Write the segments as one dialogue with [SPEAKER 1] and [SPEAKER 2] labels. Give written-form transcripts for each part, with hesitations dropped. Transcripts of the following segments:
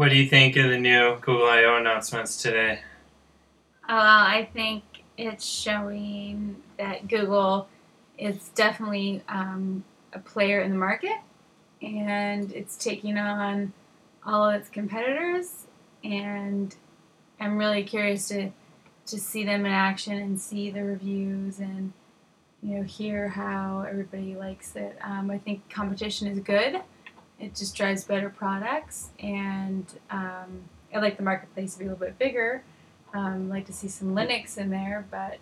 [SPEAKER 1] What do you think of the new Google I/O announcements today?
[SPEAKER 2] I think it's showing that Google is definitely a player in the market, and it's taking on all of its competitors. And I'm really curious to see them in action and see the reviews and hear how everybody likes it. I think competition is good. It just drives better products, and I like the marketplace to be a little bit bigger. Like to see some Linux in there, but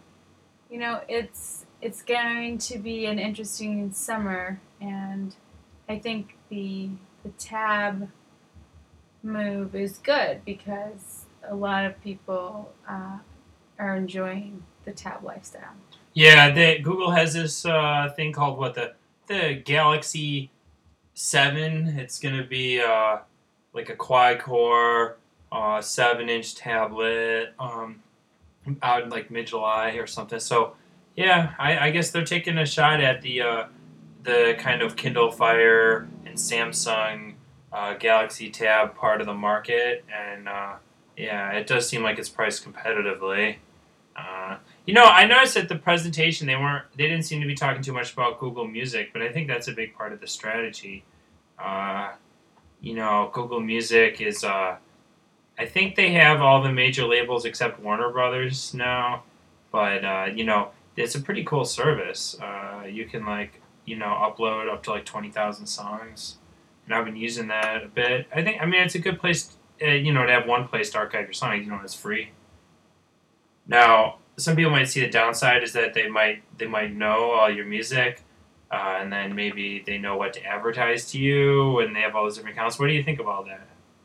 [SPEAKER 2] it's going to be an interesting summer, and I think the tab move is good because a lot of people are enjoying the tab lifestyle.
[SPEAKER 1] Yeah, Google has this thing called the Galaxy 7. It's gonna be like a quad core 7-inch tablet out in like mid July or something. So yeah, I guess they're taking a shot at the kind of Kindle Fire and Samsung Galaxy Tab part of the market, and yeah, it does seem like it's priced competitively. Uh, I noticed at the presentation they didn't seem to be talking too much about Google Music, but I think that's a big part of the strategy. Uh, Google Music is I think they have all the major labels except Warner Brothers now, but it's a pretty cool service. You can upload up to like 20,000 songs, and I've been using that a bit. I mean it's a good place, to have one place to archive your songs. It's free. Now, some people might see the downside is that they might know all your music, and then maybe they know what to advertise to you, and they have all those different accounts. What do you think of all that?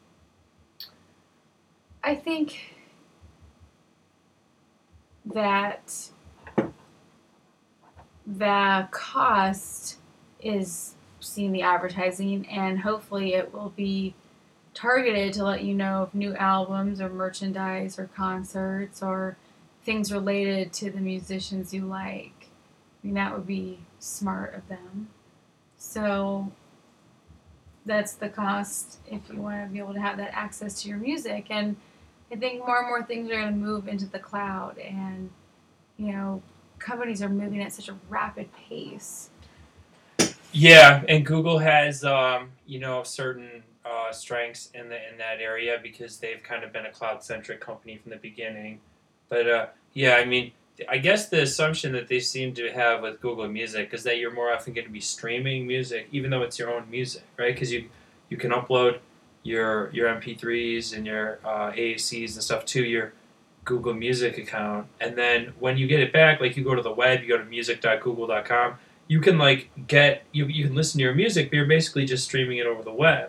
[SPEAKER 2] I think that the cost is seeing the advertising, and hopefully it will be targeted to let you know of new albums or merchandise or concerts or things related to the musicians you like. I mean, that would be smart of them. So that's the cost if you want to be able to have that access to your music. And I think more and more things are going to move into the cloud, and you know, companies are moving at such a rapid pace.
[SPEAKER 1] Yeah, and Google has certain strengths in that area because they've kind of been a cloud centric company from the beginning. But yeah, I mean, I guess the assumption that they seem to have with Google Music is that you're more often going to be streaming music, even though it's your own music, right? Because you can upload your MP3s and your AACs and stuff to your Google Music account, and then when you get it back, like you go to the web, you go to music.google.com, you can you can listen to your music, but you're basically just streaming it over the web.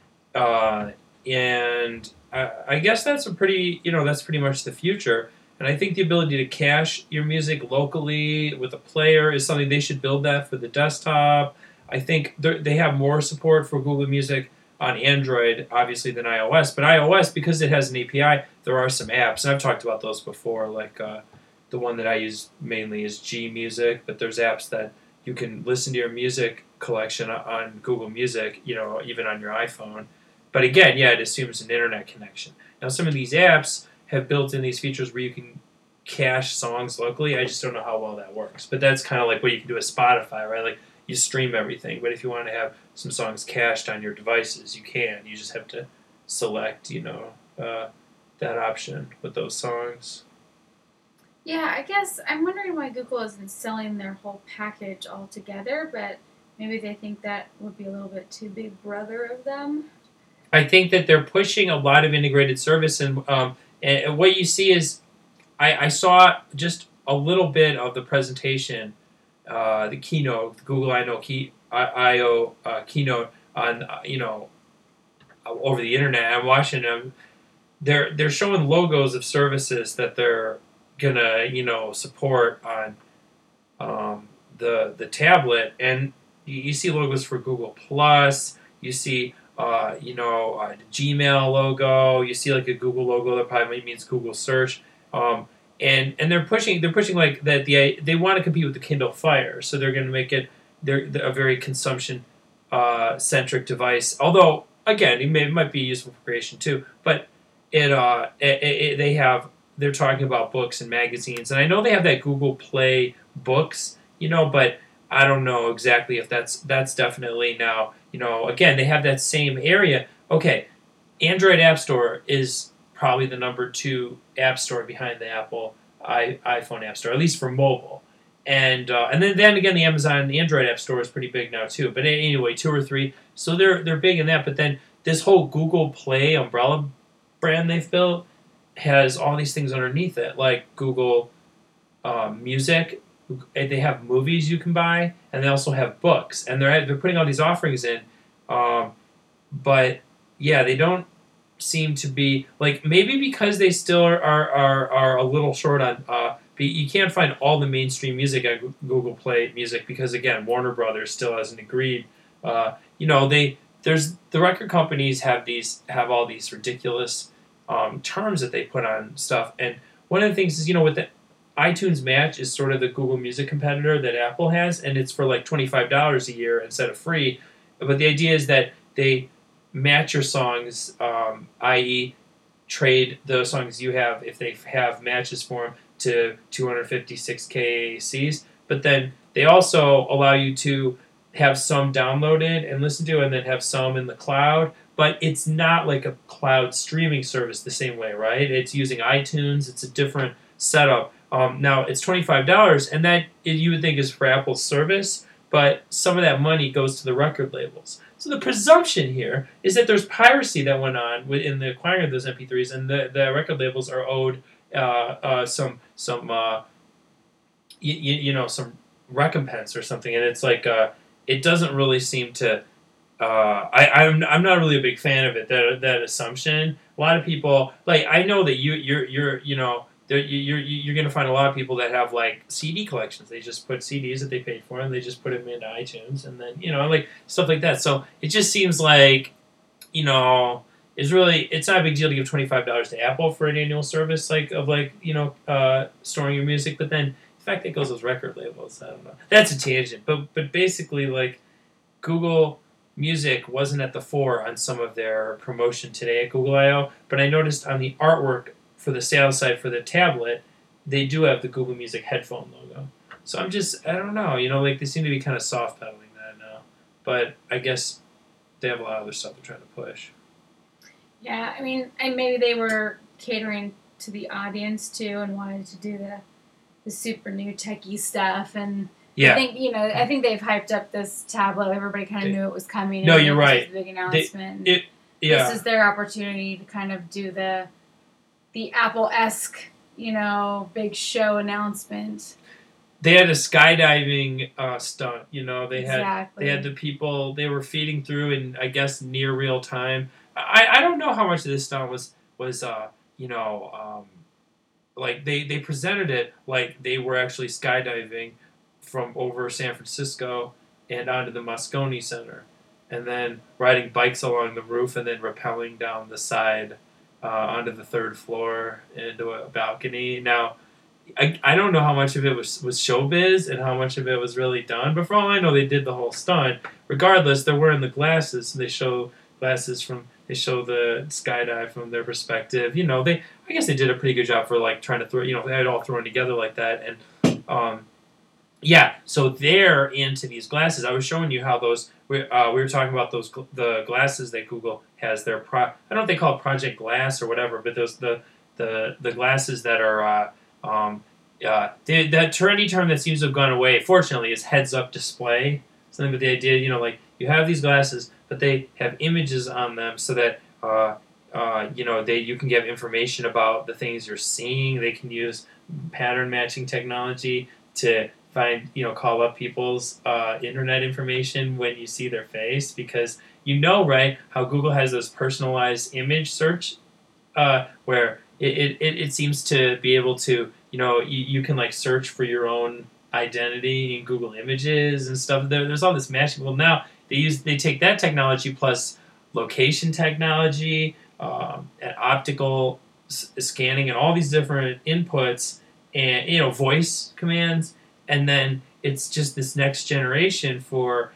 [SPEAKER 1] And I guess that's pretty much the future. And I think the ability to cache your music locally with a player is something they should build that for the desktop. I think they have more support for Google Music on Android, obviously, than iOS. But iOS, because it has an API, there are some apps, and I've talked about those before. Like the one that I use mainly is G Music, but there's apps that you can listen to your music collection on Google Music, even on your iPhone. But again, yeah, it assumes an internet connection. Now, some of these apps have built in these features where you can cache songs locally. I just don't know how well that works. But that's kind of like what you can do with Spotify, right? Like you stream everything, but if you want to have some songs cached on your devices, you can. You just have to select, that option with those songs.
[SPEAKER 2] Yeah, I guess I'm wondering why Google isn't selling their whole package altogether, but maybe they think that would be a little bit too big brother of them.
[SPEAKER 1] I think that they're pushing a lot of integrated service, and what you see is I saw just a little bit of the presentation, the keynote, the Google I/O keynote on over the internet. I'm watching them. They're showing logos of services that they're gonna support on the tablet, and you see logos for Google Plus. You see Gmail logo. You see like a Google logo that probably means Google Search. And they're pushing like that. They want to compete with the Kindle Fire, so they're going to make it they're a very consumption centric device. Although again, it might be useful for creation too, but they're talking about books and magazines, and I know they have that Google Play Books, but I don't know exactly if that's definitely now, again, they have that same area. Okay, Android App Store is probably the number 2 app store behind the Apple iPhone App Store, at least for mobile. And then again, the Amazon Android App Store is pretty big now too. But anyway, 2 or 3, so they're big in that. But then this whole Google Play umbrella brand they've built has all these things underneath it, like Google Music. They have movies you can buy, and they also have books, and they're putting all these offerings in. But yeah, they don't seem to be like, maybe because they still are a little short on. You can't find all the mainstream music on Google Play Music because, again, Warner Brothers still hasn't agreed. There's the record companies have all these ridiculous terms that they put on stuff, and one of the things is, with the iTunes Match is sort of the Google Music competitor that Apple has, and it's for like $25 a year instead of free. But the idea is that they match your songs, i.e., trade the songs you have if they have matches for them to 256K Cs. But then they also allow you to have some downloaded and listen to, and then have some in the cloud. But it's not like a cloud streaming service the same way, right? It's using iTunes. It's a different setup. Now, it's $25, and that you would think is for Apple's service, but some of that money goes to the record labels. So the presumption here is that there's piracy that went on in the acquiring of those MP3s, and the record labels are owed some recompense or something. And it's like it doesn't really seem to. I'm not really a big fan of it. That assumption. A lot of people, like, I know that you're going to find a lot of people that have like CD collections. They just put CDs that they paid for, and they just put them into iTunes, and then like stuff like that. So it just seems like it's not a big deal to give $25 to Apple for an annual service storing your music. But then the fact that it goes with record labels, I don't know. That's a tangent. But basically, like, Google Music wasn't at the fore on some of their promotion today at Google I/O, but I noticed on the artwork for the sales side for the tablet, they do have the Google Music headphone logo. So I don't know, like, they seem to be kind of soft pedaling that now. But I guess they have a lot of other stuff they're trying to push.
[SPEAKER 2] Yeah, I mean, and maybe they were catering to the audience too and wanted to do the super new techie stuff. And yeah. I think they've hyped up this tablet. Everybody kind of knew it was coming.
[SPEAKER 1] No, you're right.
[SPEAKER 2] This is a big announcement. This is their opportunity to kind of do the Apple-esque, big show announcement.
[SPEAKER 1] They had a skydiving stunt. They
[SPEAKER 2] exactly.
[SPEAKER 1] had the people. They were feeding through in, I guess, near real time. I don't know how much of this stunt was like they presented it like they were actually skydiving from over San Francisco and onto the Moscone Center, and then riding bikes along the roof, and then rappelling down the side onto the 3rd floor into a balcony. Now, I don't know how much of it was showbiz and how much of it was really done, but for all I know, they did the whole stunt. Regardless, they're wearing the glasses, so they show the skydive from their perspective. I guess they did a pretty good job for, like, trying to throw, they had it all thrown together like that. And so they're into these glasses. I was showing you how those we were talking about the glasses that Google has. I don't know if they call it Project Glass or whatever, but those the glasses that are that trendy term that seems to have gone away, fortunately, is heads-up display. Something with the idea, like, you have these glasses, but they have images on them so that you can get information about the things you're seeing. They can use pattern matching technology to find, call up people's internet information when you see their face, because right, how Google has those personalized image search where it seems to be able to, you can, like, search for your own identity in Google Images and stuff. There's all this matching. Well, now they take that technology plus location technology and optical scanning and all these different inputs and voice commands, and then it's just this next generation for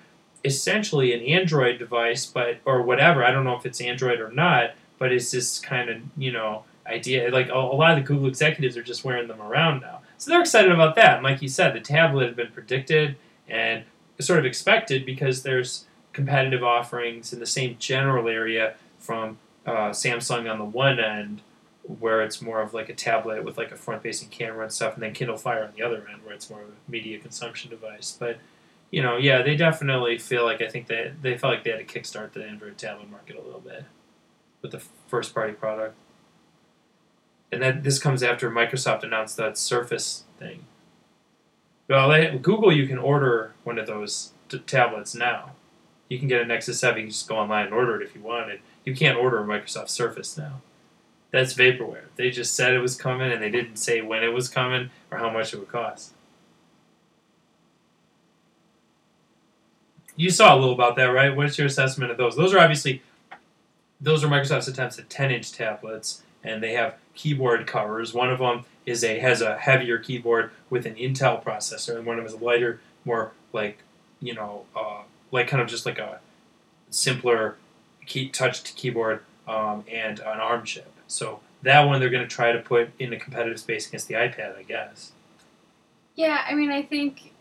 [SPEAKER 1] essentially an Android device, but or whatever. I don't know if it's Android or not, but it's this kind of idea. Like a lot of the Google executives are just wearing them around now, so they're excited about that. And like you said, the tablet had been predicted and sort of expected because there's competitive offerings in the same general area from Samsung on the one end, where it's more of like a tablet with like a front-facing camera and stuff, and then Kindle Fire on the other end, where it's more of a media consumption device. But yeah, they definitely feel like I think they felt like they had to kickstart the Android tablet market a little bit with the first-party product, and that this comes after Microsoft announced that Surface thing. Well, Google, you can order one of those tablets now. You can get a Nexus 7. You can just go online and order it if you wanted. You can't order a Microsoft Surface now. That's vaporware. They just said it was coming, and they didn't say when it was coming or how much it would cost. You saw a little about that, right? What's your assessment of those? Those are Microsoft's attempts at 10-inch tablets, and they have keyboard covers. One of them has a heavier keyboard with an Intel processor, and one of them is a lighter, more like kind of just like a simpler touched keyboard and an ARM chip. So that one they're going to try to put in a competitive space against the iPad, I guess.
[SPEAKER 2] Yeah, I mean, I think,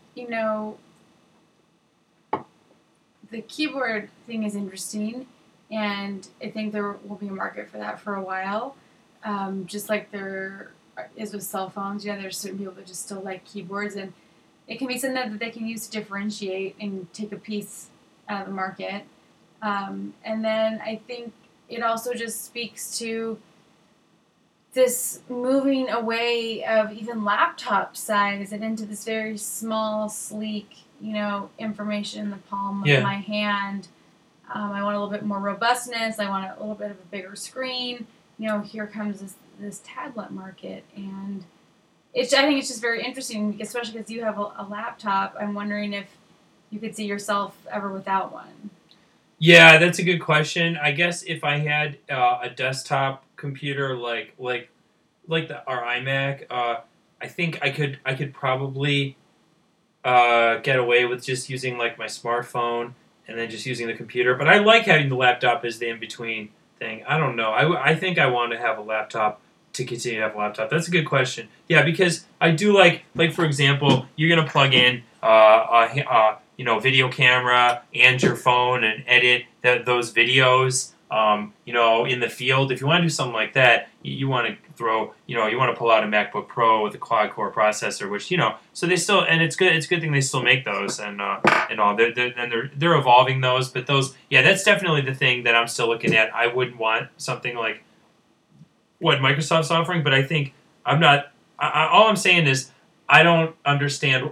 [SPEAKER 2] the keyboard thing is interesting, and I think there will be a market for that for a while. Just like there is with cell phones, there's certain people that just still like keyboards, and it can be something that they can use to differentiate and take a piece out of the market. And then I think it also just speaks to this moving away of even laptop size and into this very small, sleek, information in the palm of my hand. I want a little bit more robustness. I want a little bit of a bigger screen. Here comes this tablet market, and I think it's just very interesting, especially because you have a laptop. I'm wondering if you could see yourself ever without one.
[SPEAKER 1] Yeah, that's a good question. I guess if I had a desktop computer like our iMac, I think I could probably get away with just using like my smartphone and then just using the computer. But I like having the laptop as the in-between thing. I don't know. I think I want to have a laptop to continue to have a laptop. That's a good question. Yeah, because I do like for example, you're gonna plug in video camera and your phone and edit those videos. In the field, if you want to do something like that, you want to pull out a MacBook Pro with a quad-core processor, which so they still, and it's good. It's a good thing they still make those and all. They're evolving those, but those, that's definitely the thing that I'm still looking at. I wouldn't want something like what Microsoft's offering, but I think I'm not. All I'm saying is I don't understand.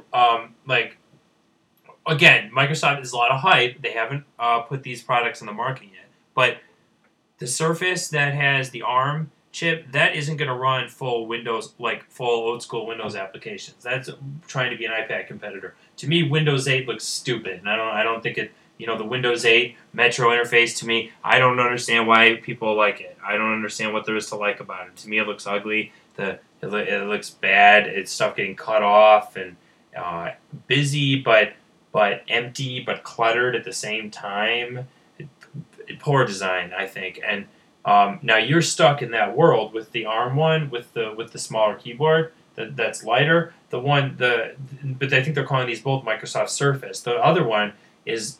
[SPEAKER 1] Again, Microsoft is a lot of hype. They haven't put these products on the market yet, but the Surface that has the ARM chip, that isn't going to run full Windows, like full old school Windows applications. That's trying to be an iPad competitor. To me, Windows 8 looks stupid, and I don't think it. The Windows 8 Metro interface, to me, I don't understand why people like it. I don't understand what there is to like about it. To me, it looks ugly. It looks bad. It's stuff getting cut off and busy, but empty, but cluttered at the same time. Poor design, I think. And now you're stuck in that world with the ARM one, with the smaller keyboard that's lighter. But I think they're calling these both Microsoft Surface. The other one is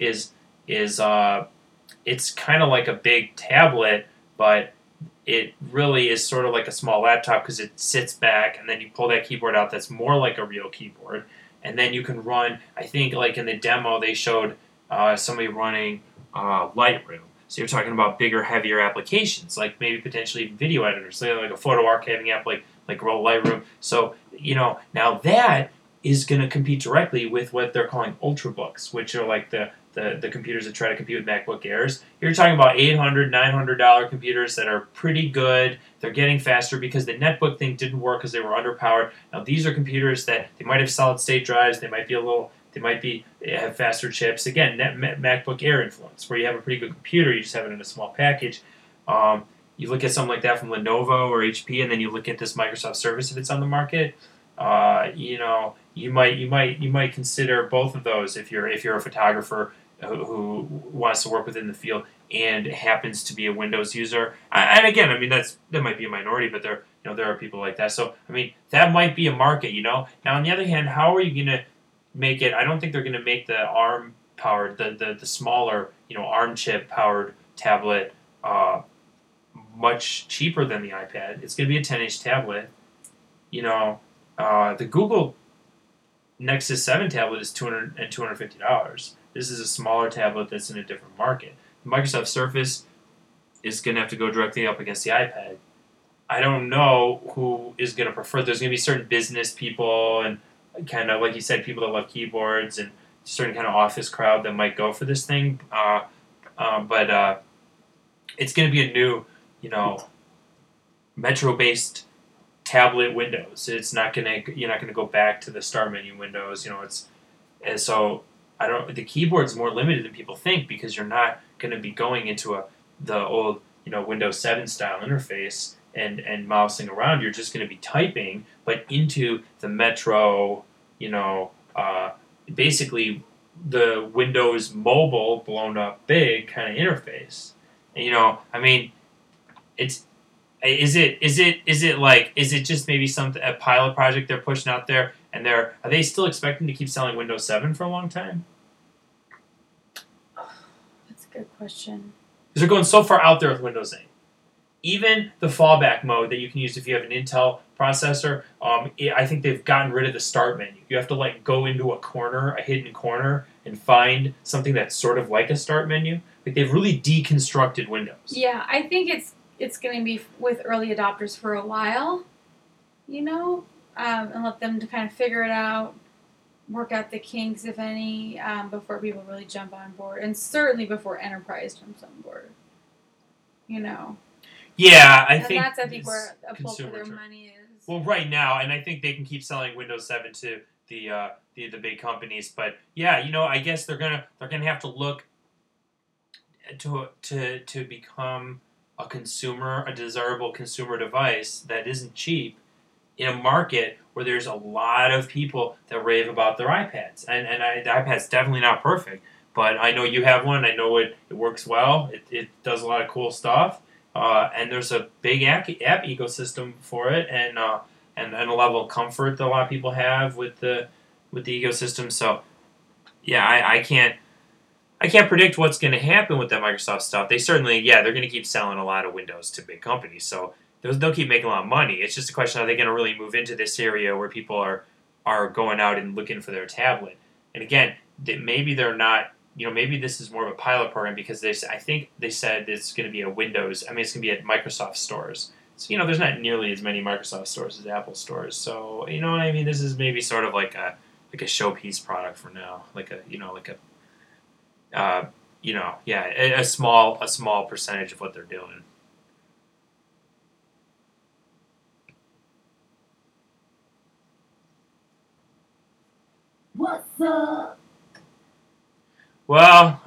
[SPEAKER 1] it's kind of like a big tablet, but it really is sort of like a small laptop because it sits back, and then you pull that keyboard out. That's more like a real keyboard, and then you can run. I think like in the demo they showed somebody running Lightroom. So you're talking about bigger, heavier applications, like maybe potentially video editors, so like a photo archiving app like Lightroom. So now that is going to compete directly with what they're calling Ultrabooks, which are like the computers that try to compete with MacBook Airs. You're talking about $800, $900 computers that are pretty good. They're getting faster because the netbook thing didn't work because they were underpowered. Now these are computers that they might have solid state drives. They might have faster chips. Again, MacBook Air influence, where you have a pretty good computer, you just have it in a small package. You look at something like that from Lenovo or HP, and then you look at this Microsoft Surface if it's on the market. You might consider both of those if you're a photographer who wants to work within the field and happens to be a Windows user. And again, I mean that might be a minority, but there are people like that. So I mean that might be a market. Now on the other hand, how are you going to make it? I don't think they're going to make the ARM powered the smaller ARM chip powered tablet much cheaper than the iPad. It's going to be a 10-inch tablet. The Google Nexus 7 tablet is $250. This is a smaller tablet that's in a different market. The Microsoft Surface is going to have to go directly up against the iPad. I don't know who is going to prefer. There's going to be certain business people and kind of, like you said, people that love keyboards and certain kind of office crowd that might go for this thing. But it's going to be a new, Metro-based tablet Windows. It's not gonna. You're not gonna go back to the start menu Windows. And so the keyboard's more limited than people think because you're not gonna be going into the old Windows 7 style interface and mousing around. You're just gonna be typing, but into the Metro. Basically the Windows Mobile blown up big kind of interface. And, I mean, it's. Is it just maybe a pilot project they're pushing out there, and are they still expecting to keep selling Windows 7 for a long time?
[SPEAKER 2] That's a good question.
[SPEAKER 1] Because they're going so far out there with Windows 8. Even the fallback mode that you can use if you have an Intel processor, I think they've gotten rid of the start menu. You have to go into a hidden corner, and find something that's sort of like a start menu. Like they've really deconstructed Windows.
[SPEAKER 2] Yeah, I think it's going to be with early adopters for a while, and let them to kind of figure it out, work out the kinks, if any, before people really jump on board, and certainly before enterprise jumps on board.
[SPEAKER 1] Yeah, I
[SPEAKER 2] think where a bulk of their money is.
[SPEAKER 1] Well, right now, and I think they can keep selling Windows 7 to the big companies, but yeah, I guess they're gonna have to look to become a desirable consumer device that isn't cheap in a market where there's a lot of people that rave about their iPads. And the iPad's definitely not perfect, but I know you have one. I know it works well. It does a lot of cool stuff. And there's a big app ecosystem for it, and a level of comfort that a lot of people have with the ecosystem. So, yeah, I can't predict what's going to happen with that Microsoft stuff. They certainly, they're going to keep selling a lot of Windows to big companies, so they'll keep making a lot of money. It's just a question: are they going to really move into this area where people are going out and looking for their tablet? And again, maybe they're not. Maybe this is more of a pilot program because I think they said it's going to be a Windows. I mean, it's going to be at Microsoft stores. So there's not nearly as many Microsoft stores as Apple stores. So what I mean. This is maybe sort of like a showpiece product for now, a small percentage of what they're doing.
[SPEAKER 2] What's up?
[SPEAKER 1] Well,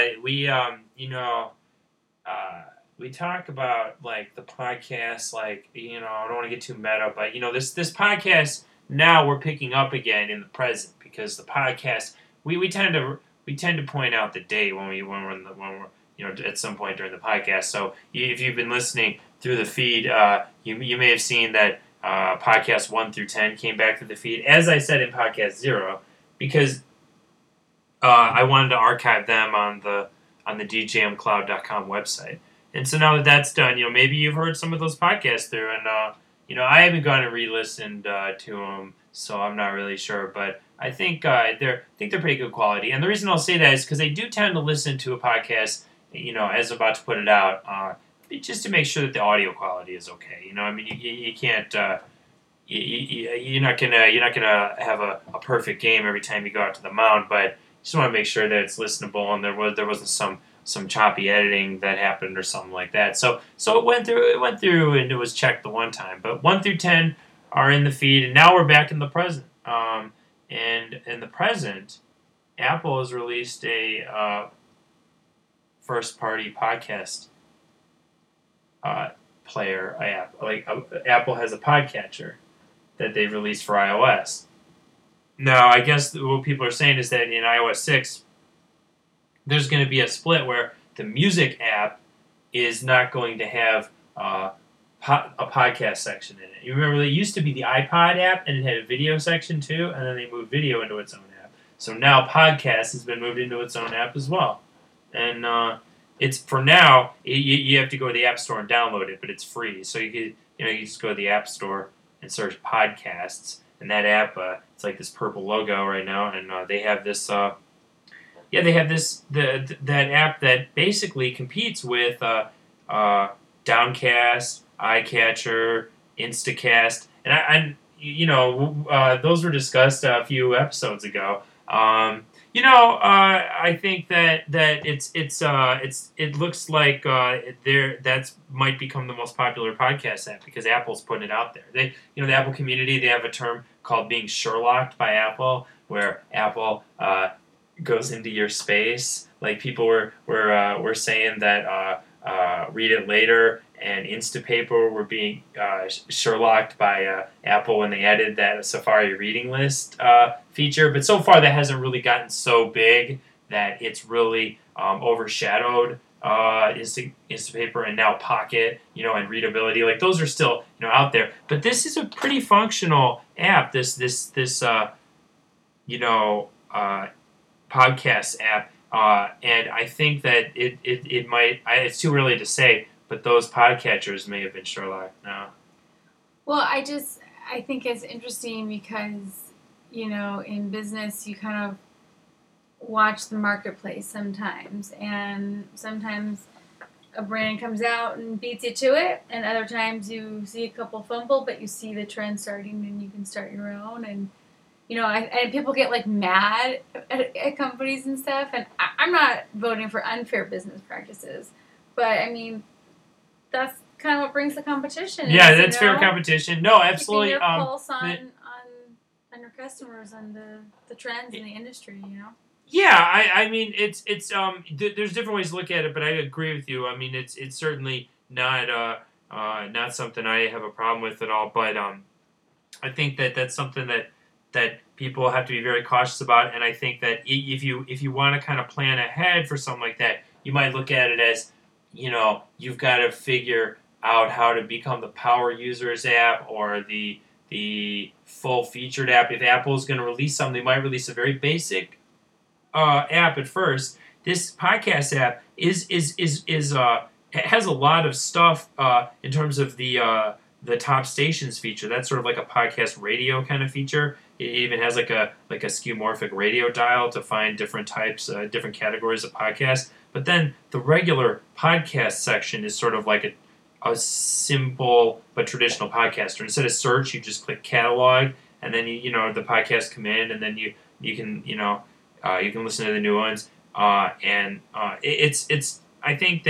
[SPEAKER 1] we talk about the podcast, I don't want to get too meta, but this podcast now we're picking up again in the present because the podcast we tend to point out the date when we're at some point during the podcast. So if you've been listening through the feed, you may have seen that podcast 1 through 10 came back to the feed, as I said in podcast 0, because I wanted to archive them on the djmcloud.com website. And so now that that's done, maybe you've heard some of those podcasts through, and I haven't gone and re-listened to them, so I'm not really sure, but I think they're pretty good quality. And the reason I'll say that is because I do tend to listen to a podcast, as I'm about to put it out, just to make sure that the audio quality is okay. I mean, you can't. You're not gonna have a perfect game every time you go out to the mound, but just want to make sure that it's listenable and there wasn't some choppy editing that happened or something like that. So it went through and it was checked the one time. But 1 through 10 are in the feed, and now we're back in the present. And in the present, Apple has released a first-party podcast player app. Apple has a podcatcher that they've released for iOS. Now, I guess what people are saying is that in iOS 6, there's going to be a split where the music app is not going to have a podcast section in it. You remember, it used to be the iPod app, and it had a video section too, and then they moved video into its own app. So now podcast has been moved into its own app as well. And it's, for now, you have to go to the App Store and download it, but it's free. So you just go to the App Store and search podcasts, and that app, it's like this purple logo right now, and they have this. They have that app that basically competes with Downcast, iCatcher, Instacast, and those were discussed a few episodes ago. I think that it looks like that's might become the most popular podcast app because Apple's putting it out there. The Apple community, they have a term called being Sherlocked by Apple, where Apple goes into your space. Like, people were saying that Read It Later and Instapaper were being Sherlocked by Apple when they added that Safari reading list feature. But so far, that hasn't really gotten so big that it's really overshadowed Instapaper and now Pocket, and Readability. Like, those are still out there. But this is a pretty functional app. This podcast app, and I think that it might. It's too early to say, but those podcatchers may have been Sherlock now.
[SPEAKER 2] Well, I think it's interesting because in business you kind of watch the marketplace sometimes, and sometimes a brand comes out and beats you to it, and other times you see a couple fumble, but you see the trend starting and you can start your own. And and people get like mad at companies and stuff, and I'm not voting for unfair business practices, but I mean, that's kind of what brings the competition.
[SPEAKER 1] Yeah, that's fair competition. No, absolutely.
[SPEAKER 2] Keeping your pulse on your customers and the trends in the industry.
[SPEAKER 1] Yeah, I mean, it's there's different ways to look at it, but I agree with you. I mean, it's certainly not something I have a problem with at all. But I think that's something that people have to be very cautious about, and I think that if you want to kind of plan ahead for something like that, you might look at it as, you've got to figure out how to become the power users app or the full featured app. If Apple is going to release something, they might release a very basic app at first. This podcast app has a lot of stuff in terms of the top stations feature. That's sort of like a podcast radio kind of feature. It even has like a skeuomorphic radio dial to find different types, different categories of podcasts. But then the regular podcast section is sort of like a simple but traditional podcaster. Instead of search, you just click catalog, and then the podcasts come in, and then you can listen to the new ones. It's I think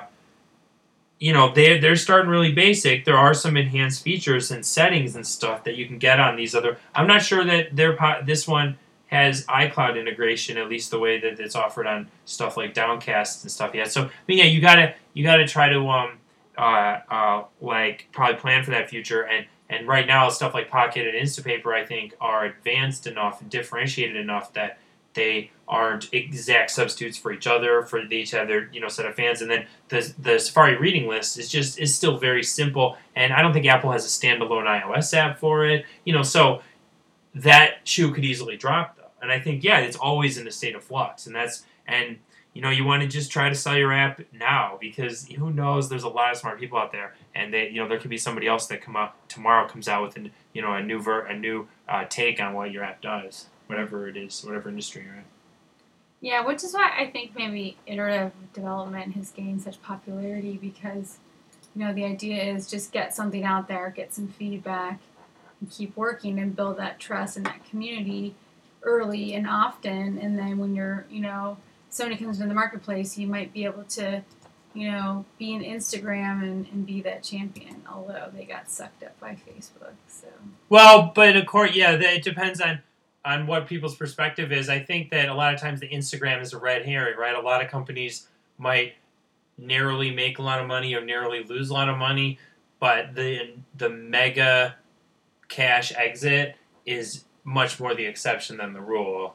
[SPEAKER 1] they're starting really basic. There are some enhanced features and settings and stuff that you can get on these other. I'm not sure that this one has iCloud integration, at least the way that it's offered on stuff like Downcast and stuff yet. So, you gotta try to probably plan for that future. And right now, stuff like Pocket and Instapaper, I think, are advanced enough and differentiated enough that they aren't exact substitutes for each other. They each have their set of fans, and then the Safari reading list is still very simple. And I don't think Apple has a standalone iOS app for it. So that shoe could easily drop though. And I think it's always in a state of flux, and you want to just try to sell your app now, because who knows? There's a lot of smart people out there, and there could be somebody else that comes out with a new take on what your app does. Whatever it is, whatever industry you're in.
[SPEAKER 2] Yeah, which is why I think maybe iterative development has gained such popularity, because, the idea is just get something out there, get some feedback, and keep working and build that trust and that community early and often. And then when somebody comes into the marketplace, you might be able to, be an Instagram and be that champion, although they got sucked up by Facebook. So.
[SPEAKER 1] Well, but of course, it depends on what people's perspective is. I think that a lot of times the Instagram is a red herring, right? A lot of companies might narrowly make a lot of money or narrowly lose a lot of money, but the mega cash exit is much more the exception than the rule.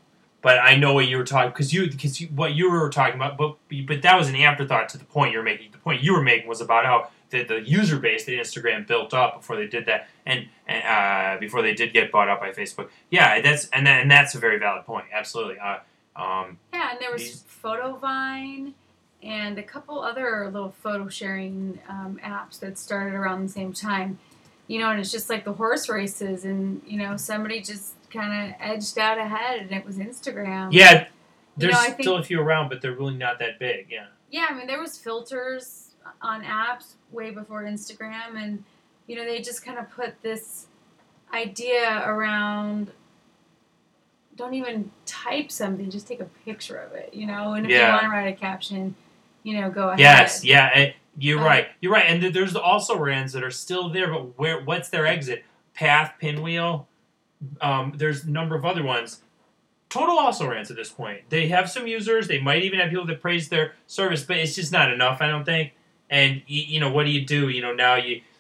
[SPEAKER 1] But I know what you were talking because what you were talking about, but that was an afterthought to the point you're making. The point you were making was about how the user base that Instagram built up before they did that, and before they did get bought up by Facebook. Yeah, that's a very valid point. Absolutely.
[SPEAKER 2] Yeah, and there was Photovine and a couple other little photo sharing apps that started around the same time. And it's just like the horse races, and somebody just kind of edged out ahead, and it was Instagram.
[SPEAKER 1] Yeah, there's still a few around, but they're really not that big. Yeah.
[SPEAKER 2] Yeah, I mean, there was filters on apps way before Instagram, and they just kind of put this idea around. Don't even type something; just take a picture of it. And if you want to write a caption, go ahead.
[SPEAKER 1] Yes, yeah, you're right. You're right, and there's also brands that are still there, but what's their exit? Path, Pinwheel. There's a number of other ones. Total also rans at this point. They have some users. They might even have people that praise their service, but it's just not enough, I don't think. And what do you do? Now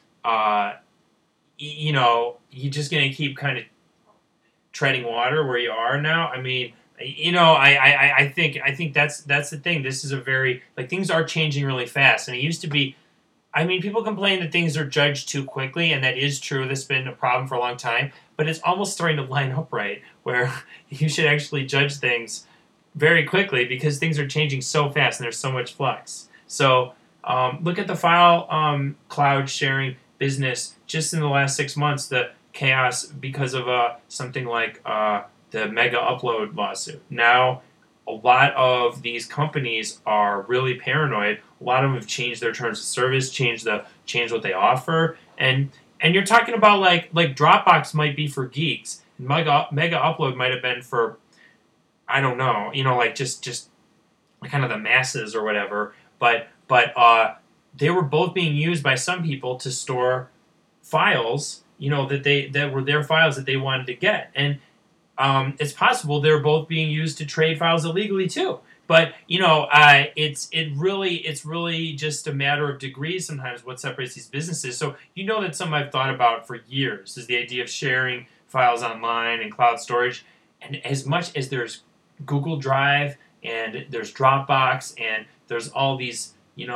[SPEAKER 1] you're just gonna keep kind of treading water where you are now. I mean, I think that's the thing. This is a very things are changing really fast, and it used to be. I mean, people complain that things are judged too quickly, and that is true. That's been a problem for a long time. But it's almost starting to line up right, where you should actually judge things very quickly because things are changing so fast and there's so much flux. So look at the file cloud sharing business just in the last 6 months, the chaos because of something like the Mega Upload lawsuit. Now, a lot of these companies are really paranoid. A lot of them have changed their terms of service, changed what they offer, and you're talking about like Dropbox might be for geeks, and Mega Upload might have been for, I don't know, just kind of the masses or whatever. But they were both being used by some people to store files, that were their files that they wanted to get, and it's possible they're both being used to trade files illegally too. But it's really just a matter of degrees sometimes what separates these businesses. So that's something I've thought about for years is the idea of sharing files online and cloud storage. And as much as there's Google Drive and there's Dropbox and there's all these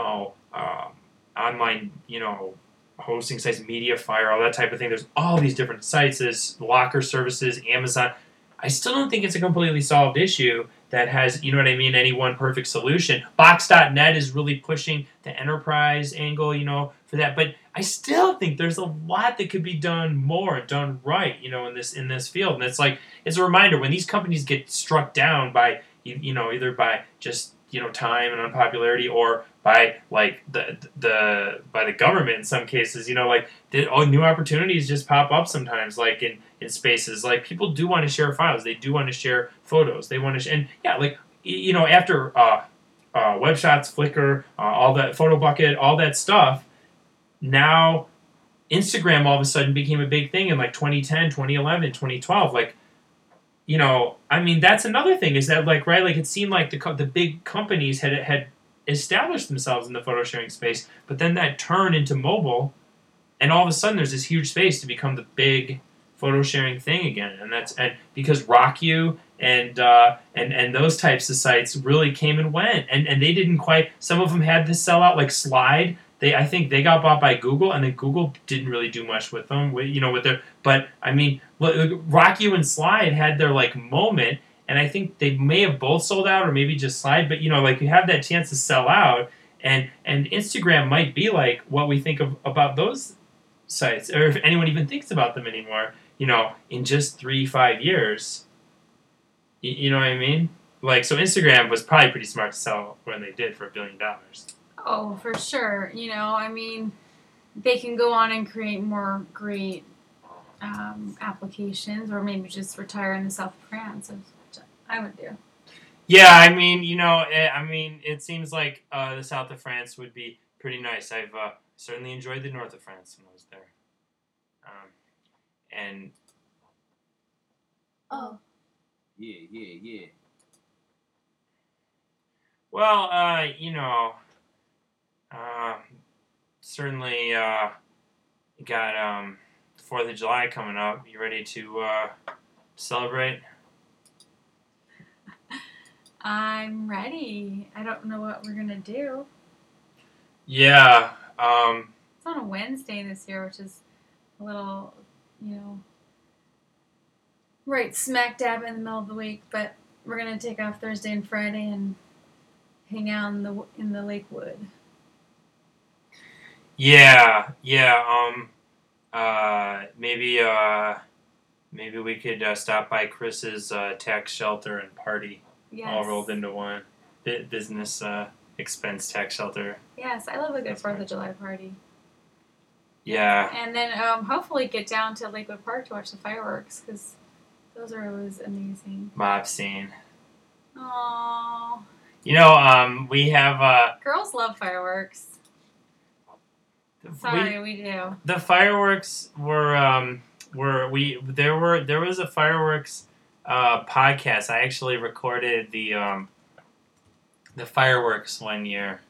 [SPEAKER 1] online hosting sites, Mediafire, all that type of thing. There's all these different sites. There's Locker services, Amazon. I still don't think it's a completely solved issue that has, any one perfect solution. Box.net is really pushing the enterprise angle, for that. But I still think there's a lot that could be done more, done right, in this field. And it's a reminder when these companies get struck down by, either by just, time and unpopularity or by the government in some cases, new opportunities just pop up sometimes, in spaces. People do want to share files, they do want to share photos, they want to, after WebShots, Flickr, all that, PhotoBucket, all that stuff. Now, Instagram all of a sudden became a big thing in 2010, 2011, 2012. That's another thing is that it seemed like the big companies had established themselves in the photo sharing space, but then that turned into mobile, and all of a sudden there's this huge space to become the big photo sharing thing again, and because RockYou and those types of sites really came and went, and they didn't quite. Some of them had to sell out, like Slide. I think they got bought by Google, and then Google didn't really do much with them. With their. But RockYou and Slide had their moment, and I think they may have both sold out, or maybe just Slide. But you have that chance to sell out, and Instagram might be like what we think of about those sites, or if anyone even thinks about them anymore. In just 3-5 years. You know what I mean? So Instagram was probably pretty smart to sell when they did for $1 billion.
[SPEAKER 2] Oh, for sure. They can go on and create more great applications, or maybe just retire in the south of France, which I would do.
[SPEAKER 1] Yeah, it seems like the south of France would be pretty nice. I've certainly enjoyed the north of France when I was there. And
[SPEAKER 3] Yeah.
[SPEAKER 1] well, certainly got 4th of July coming up. You ready to celebrate?
[SPEAKER 2] I'm ready. I don't know what we're gonna do.
[SPEAKER 1] Yeah.
[SPEAKER 2] It's on a Wednesday this year, which is a little, right smack dab in the middle of the week. But we're gonna take off Thursday and Friday and hang out in the Lakewood.
[SPEAKER 1] Yeah. Maybe we could stop by Chris's tax shelter and party,
[SPEAKER 2] Yes.
[SPEAKER 1] all rolled into one. Business expense tax shelter.
[SPEAKER 2] Yes, I love a good 4th of July party.
[SPEAKER 1] Yeah.
[SPEAKER 2] And then hopefully get down to Lakewood Park to watch the fireworks because those are always amazing.
[SPEAKER 1] Mob scene.
[SPEAKER 2] Aww.
[SPEAKER 1] We have
[SPEAKER 2] Girls love fireworks. Sorry, we do.
[SPEAKER 1] the fireworks there was a fireworks podcast. I actually recorded the fireworks one year.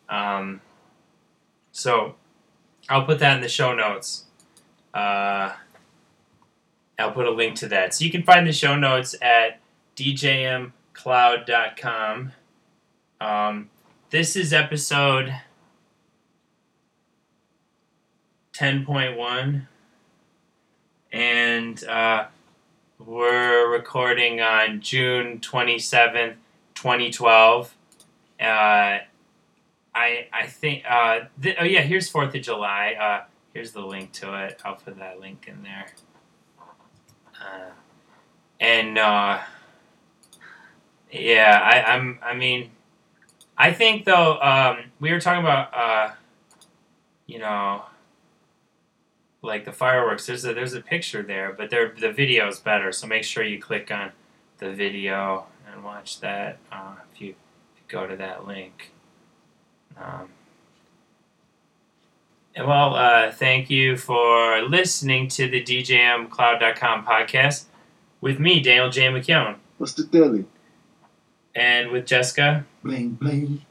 [SPEAKER 1] So I'll put that in the show notes. I'll put a link to that. So you can find the show notes at djmcloud.com. This is episode 10.1, and we're recording on June 27th, 2012. I think, here's 4th of July. Here's the link to it. I'll put that link in there. I think though, we were talking about, like the fireworks. There's a picture there, but the video is better. So make sure you click on the video and watch that if you go to that link. Thank you for listening to the DJMCloud.com podcast with me, Daniel J. McKeown.
[SPEAKER 4] What's the dealie?
[SPEAKER 1] And with Jessica.
[SPEAKER 4] Bling, bling.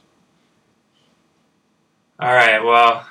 [SPEAKER 1] All right, well,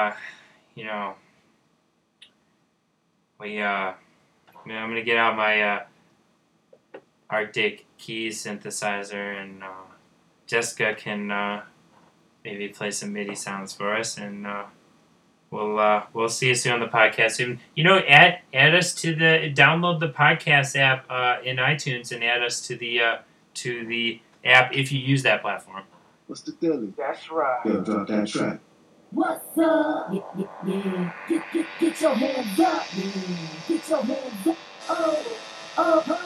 [SPEAKER 1] I'm going to get out my Arctic Keys synthesizer, and Jessica can maybe play some MIDI sounds for us, and we'll see you soon on the podcast. Add us to download the podcast app in iTunes, and add us to the app if you use that platform.
[SPEAKER 4] What's the dealie?
[SPEAKER 3] That's right.
[SPEAKER 4] Yo, drop that track.
[SPEAKER 5] What's up? Yeah. Get your hands up. Yeah. Get your hands up. Oh.